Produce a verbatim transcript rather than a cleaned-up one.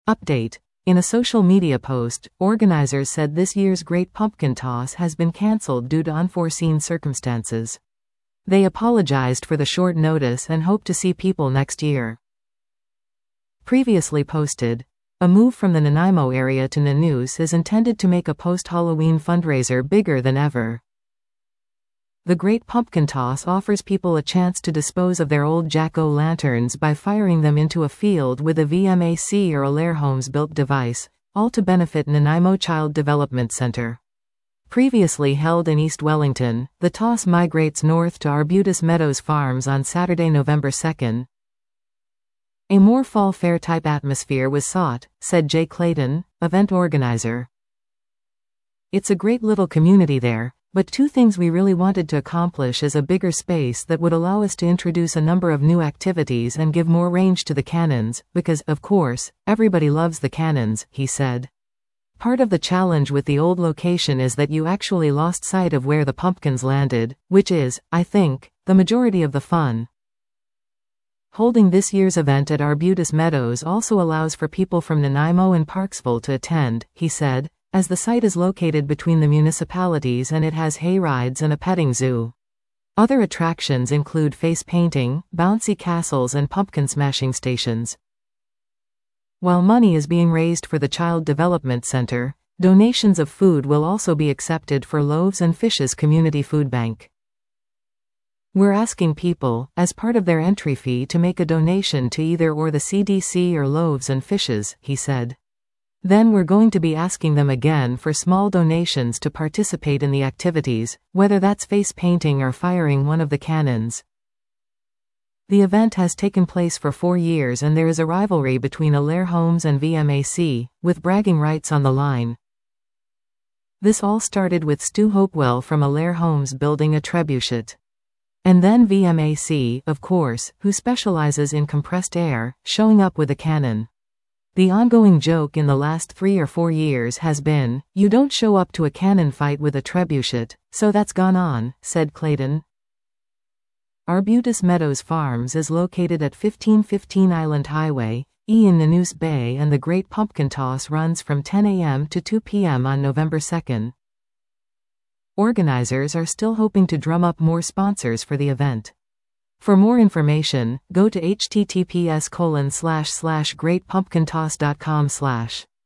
Update. In a social media post, organizers said this year's Great Pumpkin Toss has been cancelled due to unforeseen circumstances. They apologized for the short notice and hope to see people next year. Previously posted. A move from the Nanaimo area to Nanoose is intended to make a post-Halloween fundraiser bigger than ever. The Great Pumpkin Toss offers people a chance to dispose of their old jack-o'-lanterns by firing them into a field with a V M A C or Allaire Homes-built device, all to benefit Nanaimo Child Development Center. Previously held in East Wellington, the toss migrates north to Arbutus Meadows Farms on Saturday, November second. A more fall fair-type atmosphere was sought, said Jay Clayton, event organizer. It's a great little community there. But two things we really wanted to accomplish is a bigger space that would allow us to introduce a number of new activities and give more range to the cannons, because, of course, everybody loves the cannons, he said. Part of the challenge with the old location is that you actually lost sight of where the pumpkins landed, which is, I think, the majority of the fun. Holding this year's event at Arbutus Meadows also allows for people from Nanaimo and Parksville to attend, he said, as the site is located between the municipalities and it has hay rides and a petting zoo. Other attractions include face painting, bouncy castles and pumpkin smashing stations. While money is being raised for the Child Development Center, donations of food will also be accepted for Loaves and Fishes Community Food Bank. We're asking people, as part of their entry fee, to make a donation to either or the C D C or Loaves and Fishes, he said. Then we're going to be asking them again for small donations to participate in the activities, whether that's face painting or firing one of the cannons. The event has taken place for four years and there is a rivalry between Allaire Homes and V M A C, with bragging rights on the line. This all started with Stu Hopewell from Allaire Homes building a trebuchet. And then V M A C, of course, who specializes in compressed air, showing up with a cannon. The ongoing joke in the last three or four years has been, you don't show up to a cannon fight with a trebuchet, so that's gone on, said Clayton. Arbutus Meadows Farms is located at fifteen fifteen Island Highway, E in Nanoose Bay, and the Great Pumpkin Toss runs from ten a m to two p m on November second. Organizers are still hoping to drum up more sponsors for the event. For more information, go to h t t p s colon slash slash great pumpkin toss dot com slash